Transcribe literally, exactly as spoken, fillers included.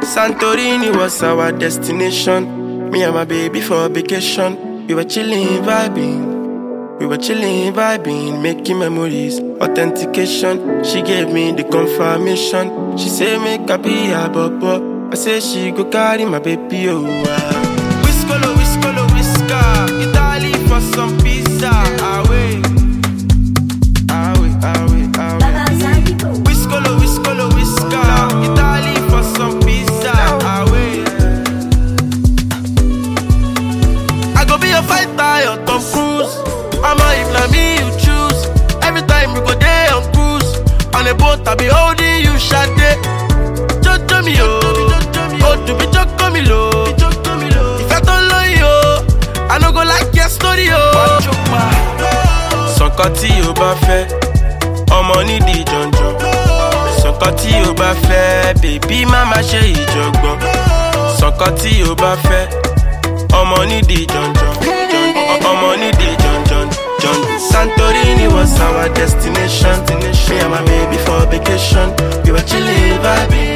Santorini was our destination. Me and my baby for vacation. We were chilling, vibing. We were chilling, vibing, making memories. Authentication. She gave me the confirmation. She say make I be her bobo. I say she go carry my baby, oh. Whiskolo, whiskolo, whisker. Italy for some pizza. Away. Away, away, away. Whiskolo, whiskolo, whisker. Italy for some pizza. Away. I go be a fighter, your Tom Cruise. I'm a if na me you choose. Every time we go there on cruise. On a boat I be holding you, Shade. Jojo mi o, oh to be Joko mi lo. If I don't love you, I no go like your story o. Sọ̀kan tí o bá fẹ́, ọmọ nídìí jọ̀njọ̀. Sọ̀kan tí o bá fẹ́, bèbí má má ṣe ìjọ̀gbọ̀n. Sọ̀kan tí o bá fẹ́, ọmọ nídìí jọ̀njọ̀. Ọmọ nídìí jọ̀njọ̀. Santorini was our destination. Me and my baby for vacation. We were chilling, vibing.